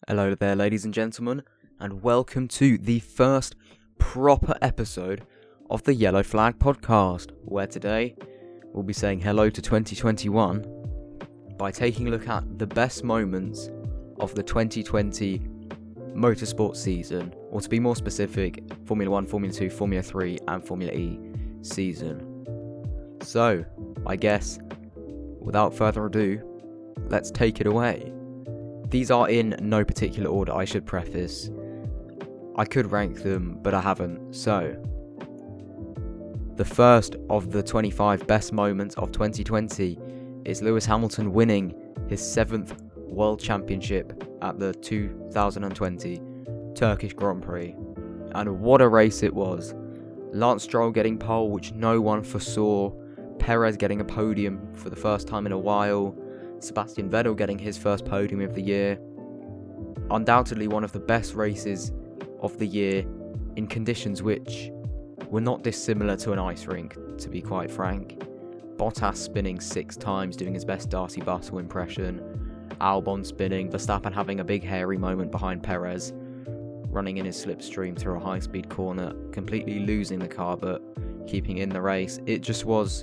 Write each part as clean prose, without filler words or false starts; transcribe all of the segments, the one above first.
Hello there, ladies and gentlemen, and welcome to the first proper episode of the Yellow Flag podcast, where today we'll be saying hello to 2021 by taking a look at the best moments of the 2020 motorsport season, or to be more specific, Formula 1, Formula 2, Formula 3 and Formula E season. So, I guess, without further ado, let's take it away. These are in no particular order, I should preface. I could rank them, but I haven't, so. The first of the 25 best moments of 2020 is Lewis Hamilton winning his 7th World Championship at the 2020 Turkish Grand Prix. And what a race it was. Lance Stroll getting pole, which no one foresaw. Perez getting a podium for the first time in a while. Sebastian Vettel getting his first podium of the year. Undoubtedly one of the best races of the year in conditions which were not dissimilar to an ice rink, to be quite frank. Bottas spinning 6 times, doing his best Darcy Bartel impression. Albon spinning, Verstappen having a big hairy moment behind Perez, running in his slipstream through a high-speed corner, completely losing the car but keeping in the race. It just was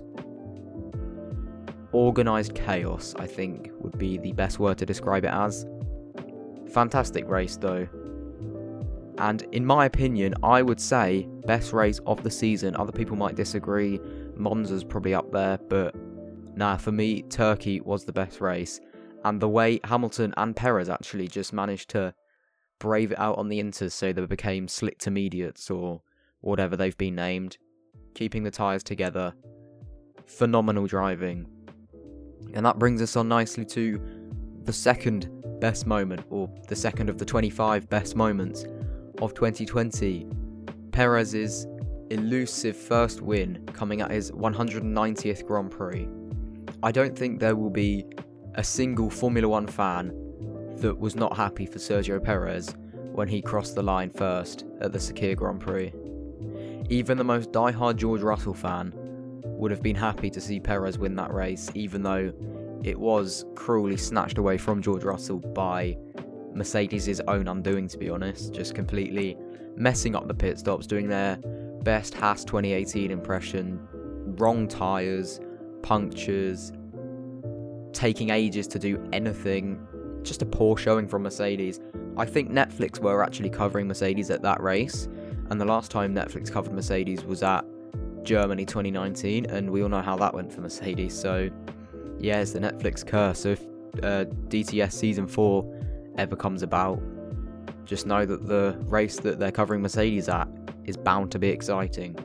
organised chaos, I think, would be the best word to describe it as. Fantastic race though. And in my opinion, I would say best race of the season. Other people might disagree. Monza's probably up there, but for me, Turkey was the best race. And the way Hamilton and Perez actually just managed to brave it out on the inters, so they became slick to mediates or whatever they've been named, keeping the tyres together. Phenomenal driving. And that brings us on nicely to the second best moment, or the second of the 25 best moments of 2020. Perez's elusive first win coming at his 190th Grand Prix. I don't think there will be a single Formula 1 fan that was not happy for Sergio Perez when he crossed the line first at the Sakir Grand Prix. Even the most diehard George Russell fan would have been happy to see Perez win that race, even though it was cruelly snatched away from George Russell by Mercedes' own undoing, to be honest, just completely messing up the pit stops, doing their best Haas 2018 impression, wrong tyres, punctures, taking ages to do anything, just a poor showing from Mercedes. I think Netflix were actually covering Mercedes at that race, and the last time Netflix covered Mercedes was at Germany 2019, and we all know how that went for Mercedes. So yeah, it's the Netflix curse. So if DTS Season 4 ever comes about, just know that the race that they're covering Mercedes at is bound to be exciting.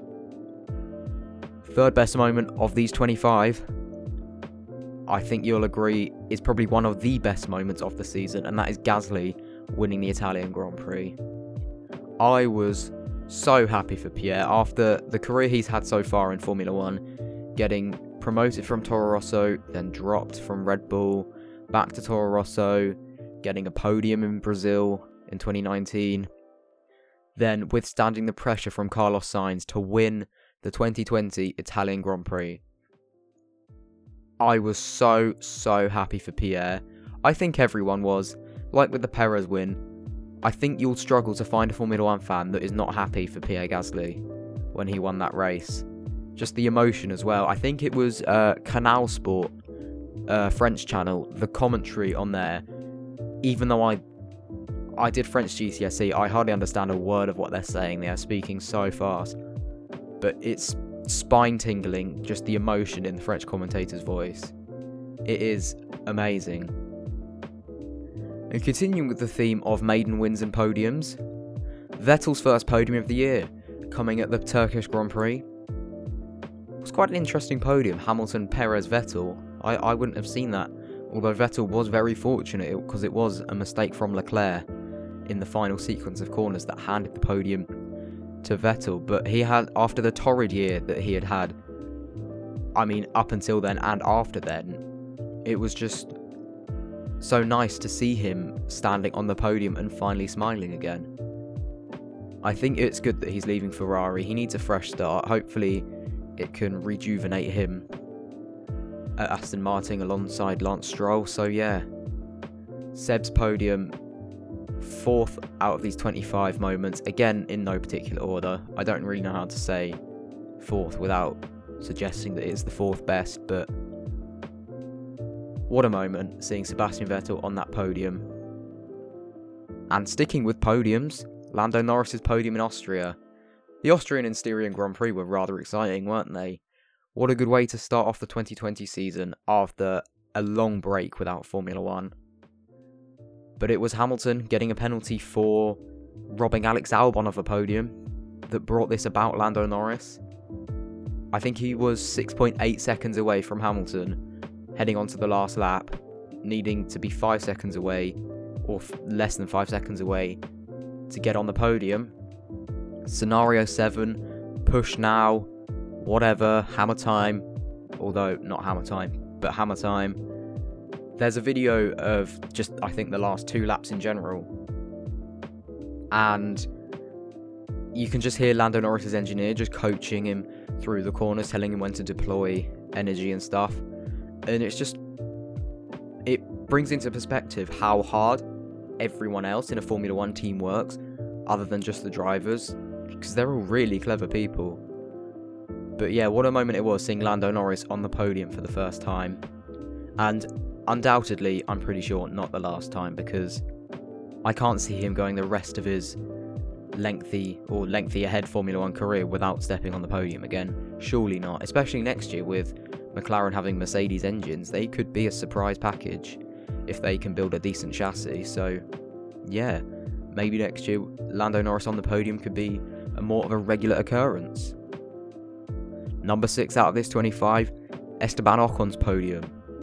Third best moment of these 25, I think you'll agree, is probably one of the best moments of the season, and that is Gasly winning the Italian Grand Prix. I was so happy for Pierre after the career he's had so far in Formula 1, getting promoted from Toro Rosso, then dropped from Red Bull, back to Toro Rosso, getting a podium in Brazil in 2019, then withstanding the pressure from Carlos Sainz to win the 2020 Italian Grand Prix. I was so happy for Pierre. I think everyone was. Like with the Perez win, I think you'll struggle to find a Formula 1 fan that is not happy for Pierre Gasly when he won that race. Just the emotion as well. I think it was Canal Sport, French channel, the commentary on there. Even though I did French GCSE, I hardly understand a word of what they're saying. They are speaking so fast. But it's spine-tingling, just the emotion in the French commentator's voice. It is amazing. And continuing with the theme of maiden wins and podiums, Vettel's first podium of the year, coming at the Turkish Grand Prix. It was quite an interesting podium, Hamilton, Perez, Vettel. I wouldn't have seen that, although Vettel was very fortunate because it was a mistake from Leclerc in the final sequence of corners that handed the podium to Vettel. But he had, after the torrid year that he had, I mean up until then and after then, it was just so nice to see him standing on the podium and finally smiling again. I think it's good that he's leaving Ferrari. He needs a fresh start. Hopefully it can rejuvenate him at Aston Martin alongside Lance Stroll. So yeah, Seb's podium fourth out of these 25 moments, again in no particular order. I don't really know how to say fourth without suggesting that it's the fourth best, but what a moment seeing Sebastian Vettel on that podium. And sticking with podiums, Lando Norris's podium in Austria. The Austrian and Styrian Grand Prix were rather exciting, weren't they? What a good way to start off the 2020 season after a long break without Formula 1. But it was Hamilton getting a penalty for robbing Alex Albon of a podium that brought this about Lando Norris. I think he was 6.8 seconds away from Hamilton, heading on to the last lap, needing to be 5 seconds away, or less than 5 seconds away, to get on the podium. Scenario 7, push now, whatever, hammer time, although not hammer time, but hammer time. There's a video of just, I think, the last 2 laps in general, and you can just hear Lando Norris's engineer just coaching him through the corners, telling him when to deploy energy and stuff, and it brings into perspective how hard everyone else in a Formula 1 team works, other than just the drivers, because they're all really clever people. But yeah, what a moment it was seeing Lando Norris on the podium for the first time, and undoubtedly, I'm pretty sure, not the last time, because I can't see him going the rest of his lengthy ahead Formula 1 career without stepping on the podium again. Surely not, especially next year with McLaren having Mercedes engines. They could be a surprise package if they can build a decent chassis. So yeah, maybe next year Lando Norris on the podium could be more of a regular occurrence. Number 6 out of this 25, Esteban Ocon's podium.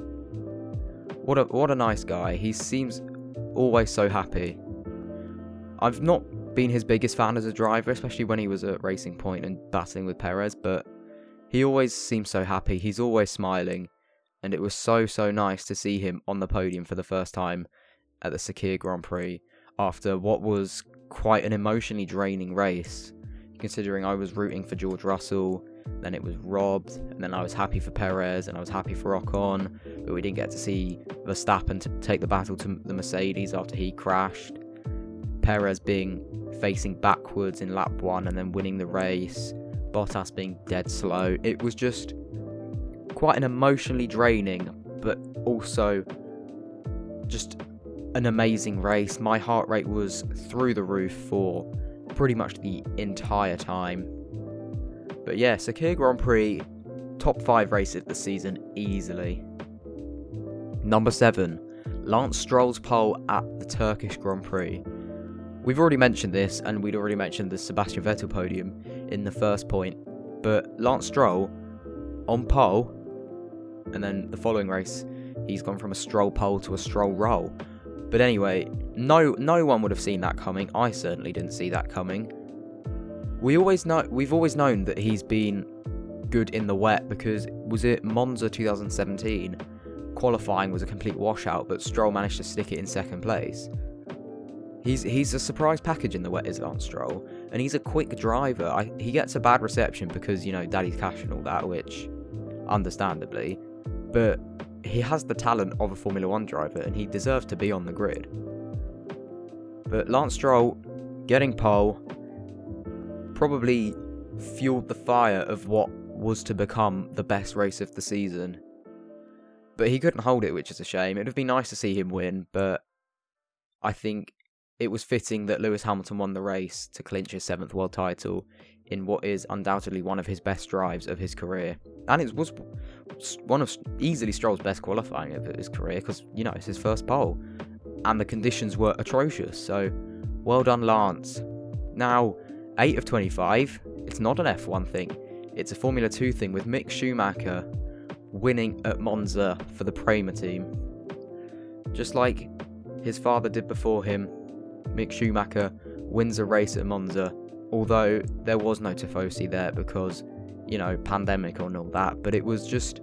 What a nice guy. He seems always so happy. I've not been his biggest fan as a driver, especially when he was at Racing Point and battling with Perez, but he always seems so happy. He's always smiling, and it was so nice to see him on the podium for the first time at the Sakhir Grand Prix after what was quite an emotionally draining race, considering I was rooting for George Russell, then it was robbed, and then I was happy for Perez, and I was happy for Ocon, but we didn't get to see Verstappen to take the battle to the Mercedes after he crashed. Perez facing backwards in lap 1 and then winning the race. Bottas being dead slow. It was just quite an emotionally draining, but also just an amazing race. My heart rate was through the roof for pretty much the entire time. But yeah, Sakhir Grand Prix, top 5 race of the season easily. Number 7, Lance Stroll's pole at the Turkish Grand Prix. We've already mentioned this, and we'd already mentioned the Sebastian Vettel podium in the first point, but Lance Stroll on pole, and then the following race, he's gone from a Stroll pole to a Stroll roll. But anyway, no one would have seen that coming. I certainly didn't see that coming. We've always known that he's been good in the wet, because was it Monza 2017? Qualifying was a complete washout, but Stroll managed to stick it in second place. He's a surprise package in the wet, is Lance Stroll, and he's a quick driver. He gets a bad reception because, Daddy's cash and all that, which, understandably, but he has the talent of a Formula 1 driver, and he deserves to be on the grid. But Lance Stroll, getting pole, probably fueled the fire of what was to become the best race of the season. But he couldn't hold it, which is a shame. It would have been nice to see him win, but I think it was fitting that Lewis Hamilton won the race to clinch his 7th world title in what is undoubtedly one of his best drives of his career. And it was one of easily Stroll's best qualifying of his career, because, it's his first pole. And the conditions were atrocious, so well done, Lance. Now, 8 of 25, it's not an F1 thing, it's a Formula 2 thing, with Mick Schumacher winning at Monza for the Prema team. Just like his father did before him, Mick Schumacher wins a race at Monza, although there was no Tifosi there because, pandemic and all that, but it was just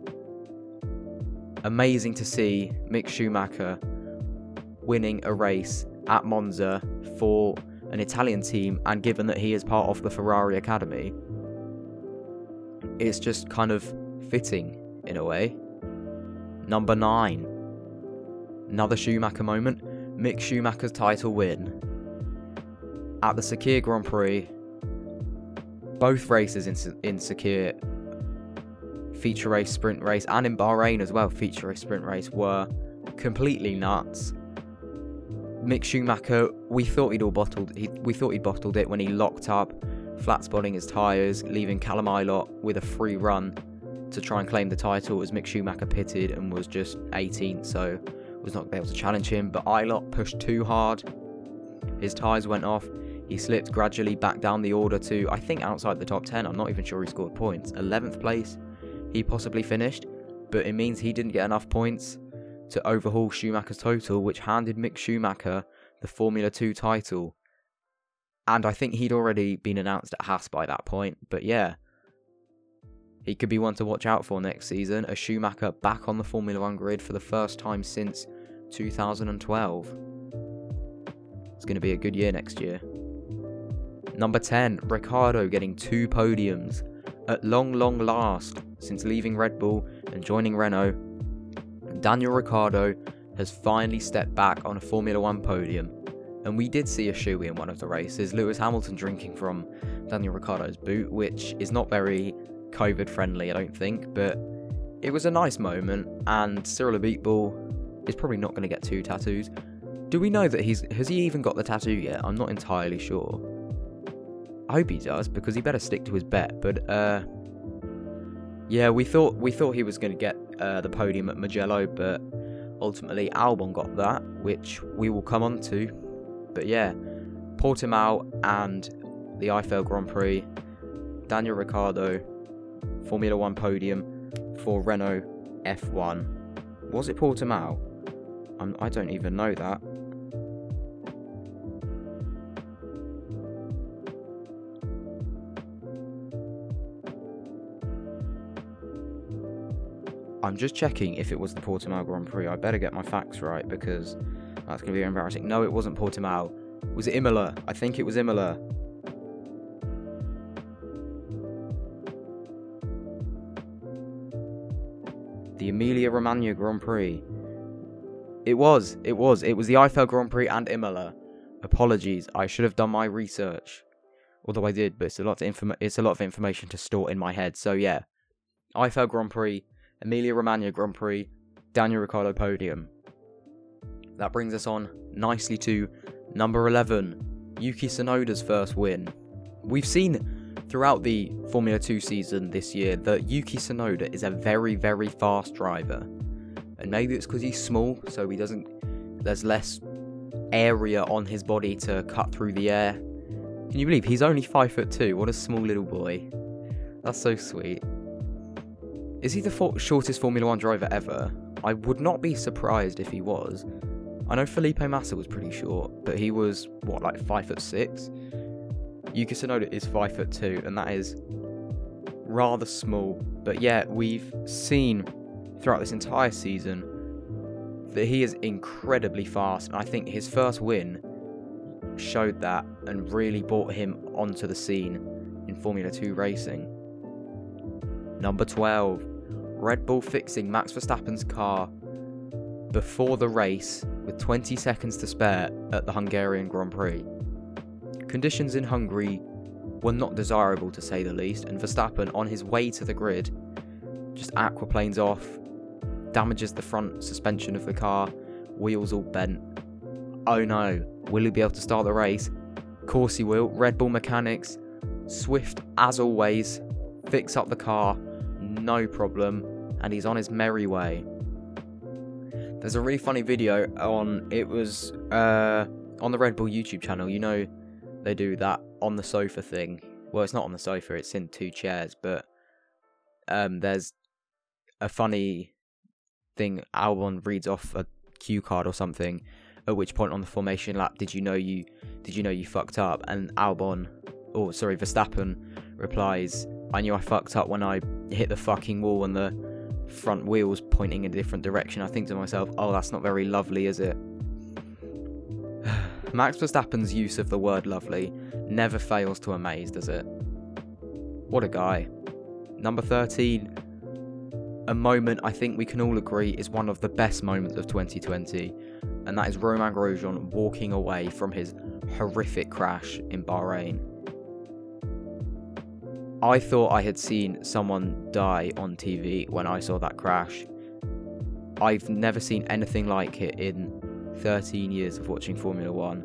amazing to see Mick Schumacher winning a race at Monza for an Italian team, and given that he is part of the Ferrari Academy, it's just kind of fitting in a way. Number 9, another Schumacher moment, Mick Schumacher's title win. at the Sakhir Grand Prix, both races in Sakhir, feature race, sprint race, and in Bahrain as well, feature race, sprint race, were completely nuts. Mick Schumacher, we thought he'd bottled it when he locked up, flat spotting his tyres, leaving Callum Ilott with a free run to try and claim the title, as Mick Schumacher pitted and was just 18th, so was not able to challenge him. But Ilott pushed too hard, his tyres went off, he slipped gradually back down the order to, I think, outside the top 10. I'm not even sure he scored points. 11th place he possibly finished, but it means he didn't get enough points to overhaul Schumacher's total, which handed Mick Schumacher the Formula 2 title. And I think he'd already been announced at Haas by that point, but yeah, he could be one to watch out for next season, as Schumacher back on the Formula 1 grid for the first time since 2012. It's going to be a good year next year. Number 10, Ricciardo getting 2 podiums. At long last, since leaving Red Bull and joining Renault, Daniel Ricciardo has finally stepped back on a Formula 1 podium. And we did see a shoey in one of the races, Lewis Hamilton drinking from Daniel Ricciardo's boot, which is not very COVID friendly, I don't think, but it was a nice moment. And Cyril Abiteboul is probably not going to get 2 tattoos. Do we know that has he even got the tattoo yet? I'm not entirely sure. I hope he does, because he better stick to his bet. But yeah, we thought he was going to get the podium at Mugello, but ultimately Albon got that, which we will come on to. But yeah, Portimao and the Eiffel Grand Prix, Daniel Ricciardo, Formula 1 podium for Renault F1. Was it Portimao? I don't even know that. I'm just checking if it was the Portimao Grand Prix. I better get my facts right, because that's going to be embarrassing. No, it wasn't Portimao. Was it Imola? I think it was Imola. The Emilia-Romagna Grand Prix. It was the Eiffel Grand Prix and Imola. Apologies, I should have done my research. Although I did, but it's a lot of information to store in my head. So yeah, Eiffel Grand Prix, Emilia-Romagna Grand Prix, Daniel Ricciardo podium. That brings us on nicely to number 11, Yuki Tsunoda's first win. We've seen throughout the Formula 2 season this year that Yuki Tsunoda is a very, very fast driver. And maybe it's because he's small, so there's less area on his body to cut through the air. Can you believe he's only 5'2"? What a small little boy. That's so sweet. Is he the shortest Formula 1 driver ever? I would not be surprised if he was. I know Felipe Massa was pretty short, but he was, like 5'6"? Yuki Tsunoda is 5'2", and that is rather small. But yeah, we've seen throughout this entire season that he is incredibly fast, and I think his first win showed that and really brought him onto the scene in Formula 2 racing. Number 12, Red Bull fixing Max Verstappen's car before the race with 20 seconds to spare at the Hungarian Grand Prix. Conditions in Hungary were not desirable, to say the least, and Verstappen, on his way to the grid, just aquaplanes off, damages the front suspension of the car, wheels all bent. Oh no, will he be able to start the race? Of course he will. Red Bull mechanics, swift as always, fix up the car, no problem, and he's on his merry way. There's a really funny video on the Red Bull YouTube channel. You know, they do that on the sofa thing. Well, it's not on the sofa, it's in 2 chairs, but there's a funny thing. Albon reads off a cue card or something, at which point on the formation lap, did you know you fucked up? And Verstappen replies, I knew I fucked up when I hit the fucking wall and the front wheels pointing in a different direction. I think to myself, oh, that's not very lovely, is it? Max Verstappen's use of the word lovely never fails to amaze, does it? What a guy. Number 13, a moment I think we can all agree is one of the best moments of 2020, and that is Romain Grosjean walking away from his horrific crash in Bahrain. I thought I had seen someone die on TV when I saw that crash. I've never seen anything like it in 13 years of watching Formula 1.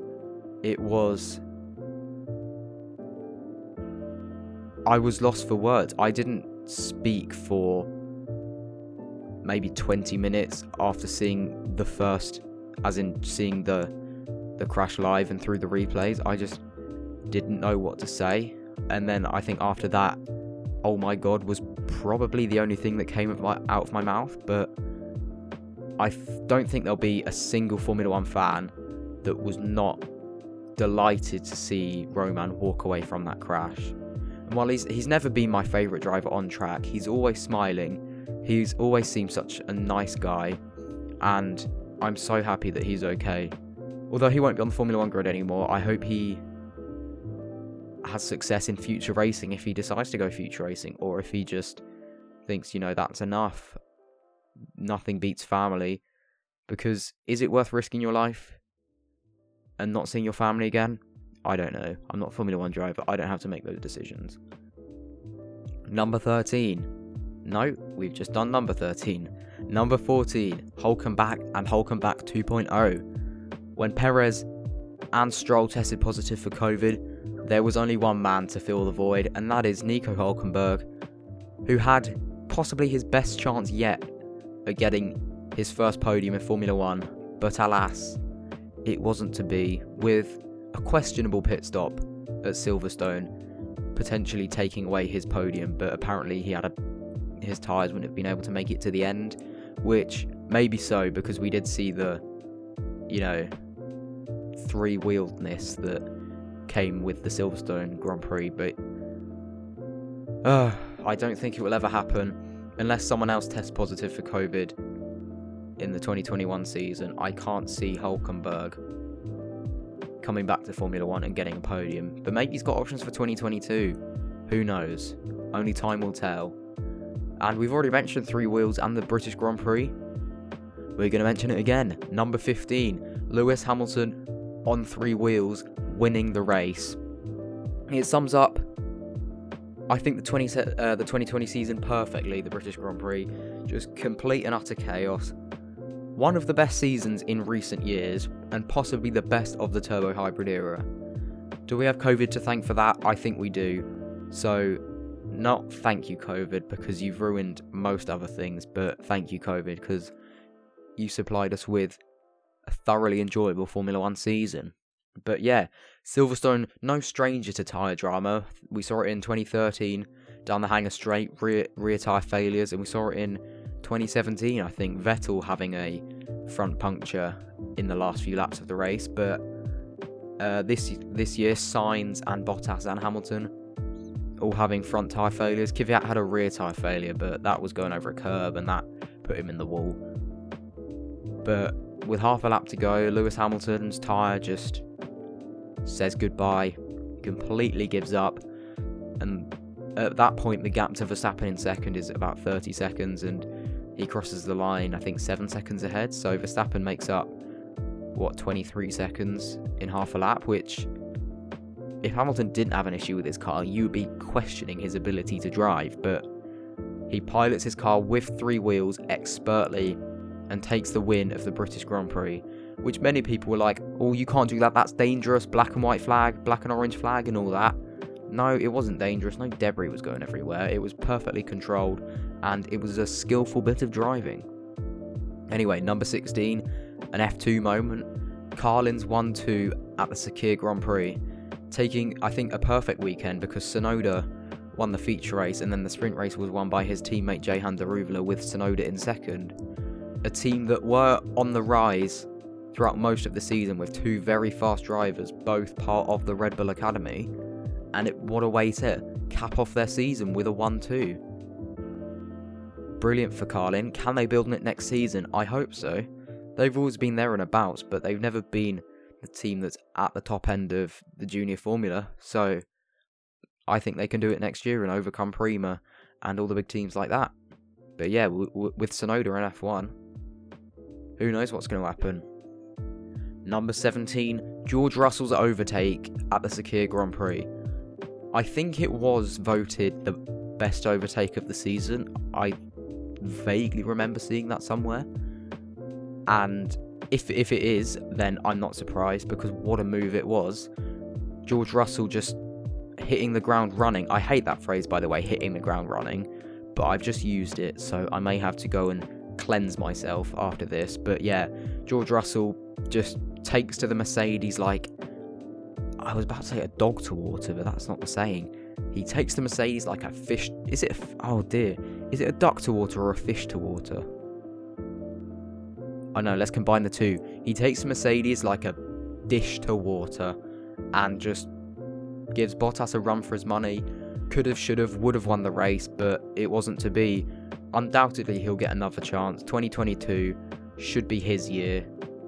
I was lost for words. I didn't speak for maybe 20 minutes after seeing the first, as in seeing the crash live and through the replays. I just didn't know what to say. And then I think after that, oh my god, was probably the only thing that came out of my mouth. But I don't think there'll be a single Formula 1 fan that was not delighted to see Romain walk away from that crash. And while he's never been my favourite driver on track, he's always smiling. He's always seemed such a nice guy, and I'm so happy that he's okay. Although he won't be on the Formula 1 grid anymore, I hope he has success in future racing if he decides to go future racing, or if he just thinks, that's enough. Nothing beats family. Because is it worth risking your life and not seeing your family again? I don't know. I'm not a Formula 1 driver. I don't have to make those decisions. Number 13. No, we've just done number 13. Number 14. Hulkenbach and Hulkenbach 2.0. When Perez and Stroll tested positive for COVID, there was only one man to fill the void, and that is Nico Hulkenberg, who had possibly his best chance yet at getting his first podium in Formula 1, but alas, it wasn't to be, with a questionable pit stop at Silverstone potentially taking away his podium. But apparently his tyres wouldn't have been able to make it to the end, which may be so, because we did see the three-wheeledness that came with the Silverstone Grand Prix. But I don't think it will ever happen unless someone else tests positive for COVID in the 2021 season. I can't see Hulkenberg coming back to Formula 1 and getting a podium. But maybe he's got options for 2022. Who knows? Only time will tell. And we've already mentioned three wheels and the British Grand Prix. We're going to mention it again. Number 15, Lewis Hamilton on three wheels, winning the race. It sums up, I think, the 2020 season perfectly, the British Grand Prix. Just complete and utter chaos. One of the best seasons in recent years, and possibly the best of the turbo hybrid era. Do we have COVID to thank for that? I think we do. So, not thank you COVID, because you've ruined most other things, but thank you COVID, because you supplied us with a thoroughly enjoyable Formula 1 season. But yeah, Silverstone, no stranger to tyre drama. We saw it in 2013, down the Hangar Straight, rear tyre failures, and we saw it in 2017, I think, Vettel having a front puncture in the last few laps of the race. But this year, Sainz and Bottas and Hamilton all having front tyre failures. Kvyat had a rear tyre failure, but that was going over a curb, and that put him in the wall. But with half a lap to go, Lewis Hamilton's tyre just says goodbye, completely gives up, and at that point the gap to Verstappen in second is about 30 seconds, and he crosses the line, I think, 7 seconds ahead. So Verstappen makes up 23 seconds in half a lap, which, if Hamilton didn't have an issue with his car, you would be questioning his ability to drive. But he pilots his car with three wheels expertly and takes the win of the British Grand Prix, which many people were like, oh, you can't do that, that's dangerous, black and white flag, black and orange flag and all that. No, it wasn't dangerous, no debris was going everywhere, it was perfectly controlled, and it was a skillful bit of driving. Anyway, number 16, an F2 moment, Carlin's 1-2 at the Sakir Grand Prix, taking, I think, a perfect weekend, because Tsunoda won the feature race, and then the sprint race was won by his teammate Jehan Daruvala with Tsunoda in second. A team that were on the rise throughout most of the season, with two very fast drivers, both part of the Red Bull Academy, and what a way to cap off their season with a 1-2. Brilliant for Carlin. Can they build on it next season? I hope so. They've always been there and abouts, but they've never been the team that's at the top end of the junior formula, so I think they can do it next year and overcome Prima and all the big teams like that. But yeah, with Tsunoda and F1, who knows what's going to happen. Number 17, George Russell's overtake at the Sakhir Grand Prix. I think it was voted the best overtake of the season. I vaguely remember seeing that somewhere. And if it is, then I'm not surprised, because what a move it was. George Russell just hitting the ground running. I hate that phrase, by the way, hitting the ground running, but I've just used it, so I may have to go and cleanse myself after this. But yeah, George Russell just takes to the Mercedes like, I was about to say a dog to water, but that's not the saying. He takes the Mercedes like a fish. Is it a duck to water or a fish to water? Oh no, let's combine the two. He takes the Mercedes like a dish to water and just gives Bottas a run for his money. Could have, should have, would have won the race, but it wasn't to be. Undoubtedly, he'll get another chance. 2022 should be his year.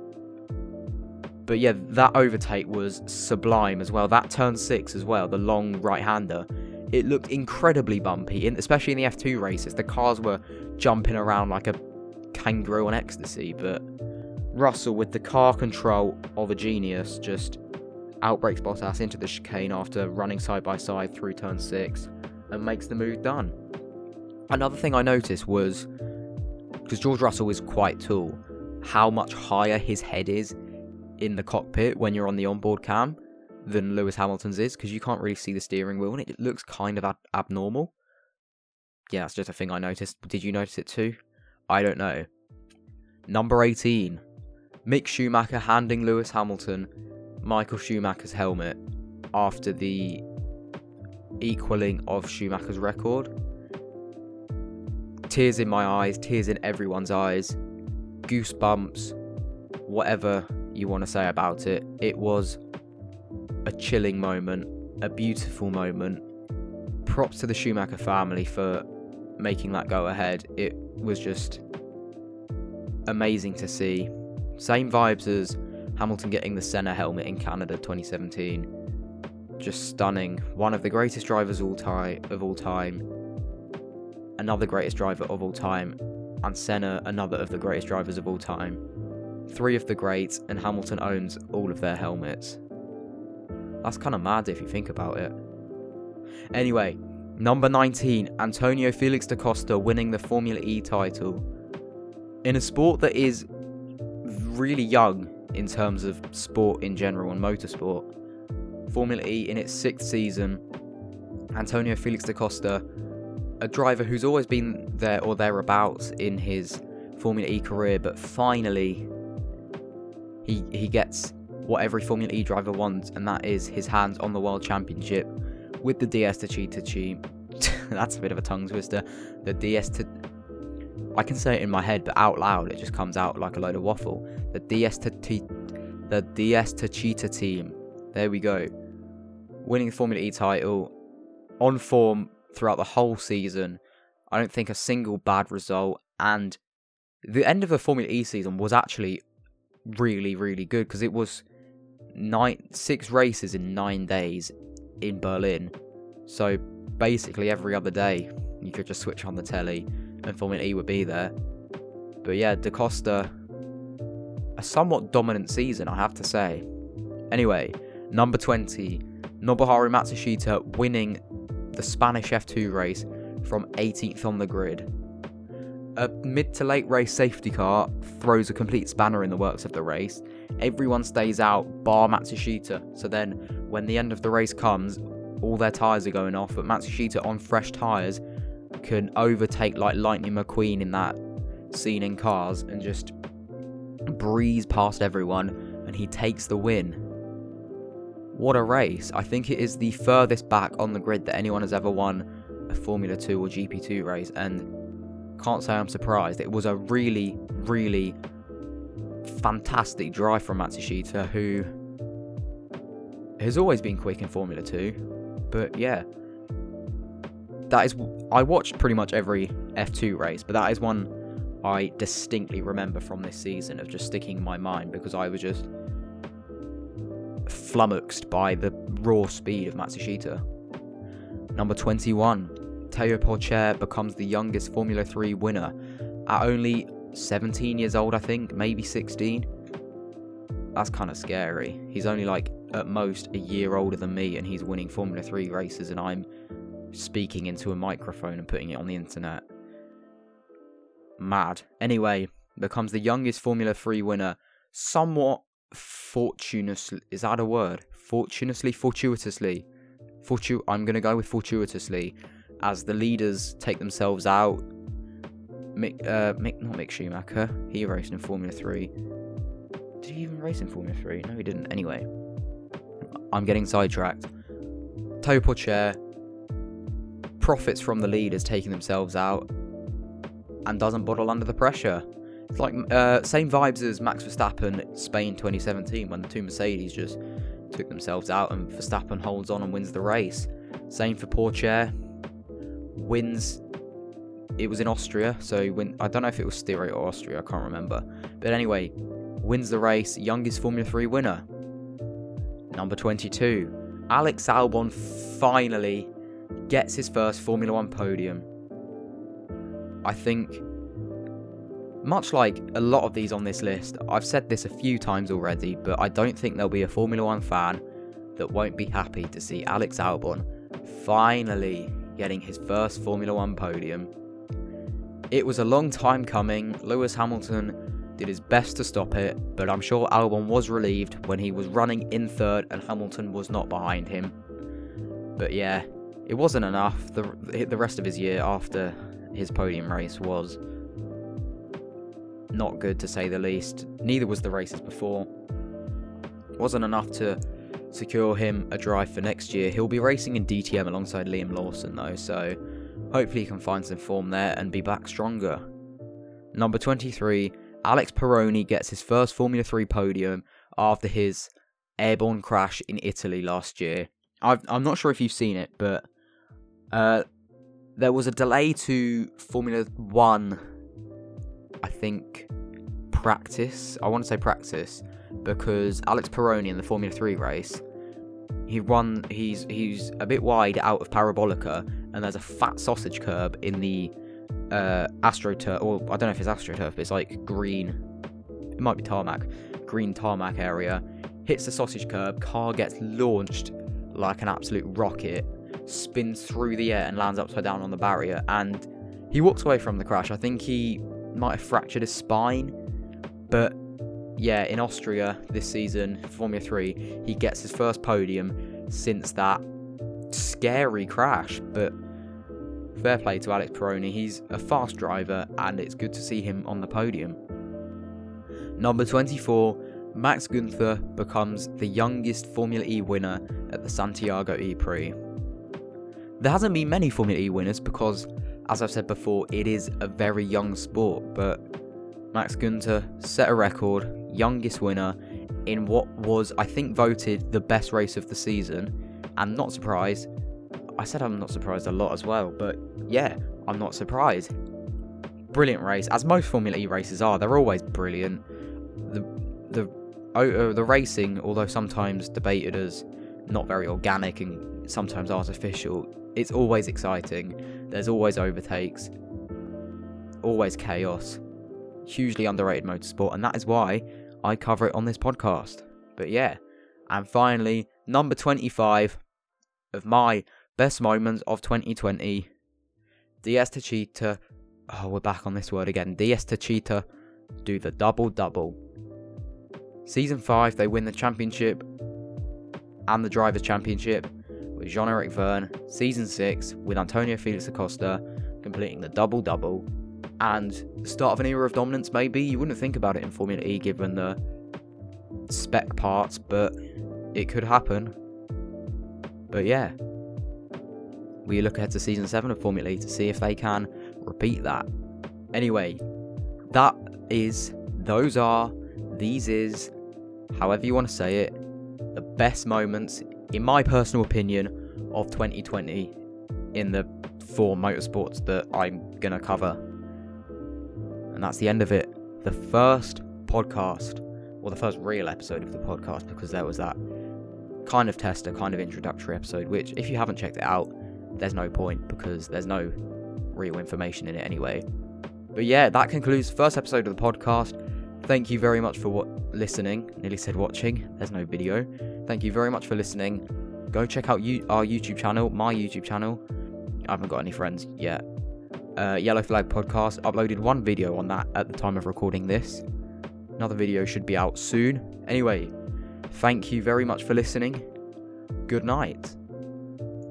But yeah, that overtake was sublime as well. That turn 6 as well, the long right-hander. It looked incredibly bumpy, especially in the F2 races. The cars were jumping around like a kangaroo on ecstasy, but Russell, with the car control of a genius, just outbrakes Bottas into the chicane after running side by side through turn 6 and makes the move done. Another thing I noticed was, because George Russell is quite tall, how much higher his head is in the cockpit when you're on the onboard cam than Lewis Hamilton's is, because you can't really see the steering wheel and it looks kind of abnormal. Yeah, that's just a thing I noticed. Did you notice it too? I don't know. Number 18, Mick Schumacher handing Lewis Hamilton Michael Schumacher's helmet after the equaling of Schumacher's record. Tears in my eyes, tears in everyone's eyes, goosebumps, whatever you want to say about it. It was a chilling moment, a beautiful moment. Props to the Schumacher family for making that go ahead. It was just amazing to see. Same vibes as Hamilton getting the Senna helmet in Canada 2017. Just stunning. One of the greatest drivers of all time. Another greatest driver of all time. And Senna, another of the greatest drivers of all time. 3 of the greats, and Hamilton owns all of their helmets. That's kind of mad if you think about it. Anyway, number 19, Antonio Felix da Costa winning the Formula E title. In a sport that is really young in terms of sport in general and motorsport, Formula E in its 6th season, Antonio Felix da Costa, a driver who's always been there or thereabouts in his Formula E career, but finally he gets what every Formula E driver wants, and that is his hands on the World Championship with the DS Techeetah team. That's a bit of a tongue twister. I can say it in my head, but out loud it just comes out like a load of waffle. The DS Techeetah team. There we go. Winning the Formula E title, on form throughout the whole season. I don't think a single bad result, and the end of the Formula E season was actually really, really good, because it was 6 races in 9 days in Berlin. So basically every other day you could just switch on the telly and Formula E would be there. But yeah, Da Costa, a somewhat dominant season, I have to say. Anyway, number 20, Nobuharu Matsushita winning the Spanish F2 race from 18th on the grid. A mid to late race safety car throws a complete spanner in the works of the race. Everyone stays out, bar Matsushita. So then, when the end of the race comes, all their tyres are going off, but Matsushita on fresh tyres can overtake like Lightning McQueen in that scene in Cars and just breeze past everyone, and he takes the win. What a race. I think it is the furthest back on the grid that anyone has ever won a Formula 2 or GP2 race, and can't say I'm surprised. It was a really, really fantastic drive from Matsushita, who has always been quick in Formula 2. But yeah, I watched pretty much every F2 race, but that is one I distinctly remember from this season of just sticking in my mind, because I was just flummoxed by the raw speed of Matsushita. Number 21, Théo Pourchaire becomes the youngest Formula 3 winner at only 17 years old, I think, maybe 16. That's kind of scary. He's only like at most a year older than me, and he's winning Formula 3 races, and I'm speaking into a microphone and putting it on the internet. Mad. Anyway, becomes the youngest Formula 3 winner somewhat fortuitously. Is that a word? Fortuitously. I'm going to go with fortuitously, as the leaders take themselves out. Not Mick Schumacher. He raced in Formula 3. Did he even race in Formula 3? No, he didn't. Anyway, I'm getting sidetracked. Théo Pourchaire profits from the leaders taking themselves out and doesn't bottle under the pressure. It's like same vibes as Max Verstappen at Spain 2017, when the two Mercedes just took themselves out and Verstappen holds on and wins the race. Same for Pourchaire. Wins. It was in Austria, so I don't know if it was Styria or Austria, I can't remember. But anyway, wins the race, youngest Formula 3 winner. Number 22, Alex Albon finally gets his first Formula 1 podium. I think, much like a lot of these on this list, I've said this a few times already, but I don't think there'll be a Formula 1 fan that won't be happy to see Alex Albon finally getting his first Formula 1 podium. It was a long time coming. Lewis Hamilton did his best to stop it, but I'm sure Albon was relieved when he was running in third and Hamilton was not behind him. But yeah, it wasn't enough. The rest of his year after his podium race was not good, to say the least. Neither was the races before. It wasn't enough to secure him a drive for next year. He'll be racing in DTM alongside Liam Lawson though, so hopefully he can find some form there and be back stronger. Number 23, Alex Peroni gets his first Formula 3 podium after his airborne crash in Italy last year. I'm not sure if you've seen it, but there was a delay to Formula 1, I think, practice. I want to say practice, because Alex Peroni in the Formula 3 race, he's a bit wide out of Parabolica, and there's a fat sausage curb in the AstroTurf, or I don't know if it's AstroTurf, but it's like green, it might be tarmac, green tarmac area. Hits the sausage curb, car gets launched like an absolute rocket, spins through the air and lands upside down on the barrier, and he walks away from the crash. I think he might have fractured his spine, but yeah, in Austria this season, Formula 3, he gets his first podium since that scary crash. But fair play to Alex Peroni, he's a fast driver and it's good to see him on the podium. Number 24, Max Günther becomes the youngest Formula E winner at the Santiago E-Prix. There hasn't been many Formula E winners because, as I've said before, it is a very young sport, but Max Günther set a record, youngest winner, in what was, I think, voted the best race of the season, and not surprised. I said I'm not surprised a lot as well, but yeah, I'm not surprised. Brilliant race, as most Formula E races are. They're always brilliant. The racing, although sometimes debated as not very organic and sometimes artificial, it's always exciting. There's always overtakes, always chaos. Hugely underrated motorsport, and that is why I cover it on this podcast. But yeah, and finally, number 25 of my best moments of 2020, Díaz Techeetah. Oh, we're back on this word again. Díaz Techeetah do the double-double. Season 5, they win the championship and the Drivers' Championship with Jean-Eric Vergne. Season 6, with Antonio Felix Acosta completing the double-double. And the start of an era of dominance, maybe. You wouldn't think about it in Formula E given the spec parts, but it could happen. But yeah, we look ahead to Season 7 of Formula E to see if they can repeat that. Anyway, these is, however you want to say it, the best moments, in my personal opinion, of 2020 in the 4 motorsports that I'm going to cover. And that's the end of it. The first podcast, or the first real episode of the podcast, because there was that kind of tester, kind of introductory episode, which if you haven't checked it out, there's no point because there's no real information in it anyway. But yeah, that concludes the first episode of the podcast. Thank you very much for listening. Nearly said watching. There's no video. Thank you very much for listening. Go check out our YouTube channel, my YouTube channel. I haven't got any friends yet. Yellow Flag Podcast. Uploaded one video on that at the time of recording this. Another video should be out soon. Anyway, thank you very much for listening. Good night.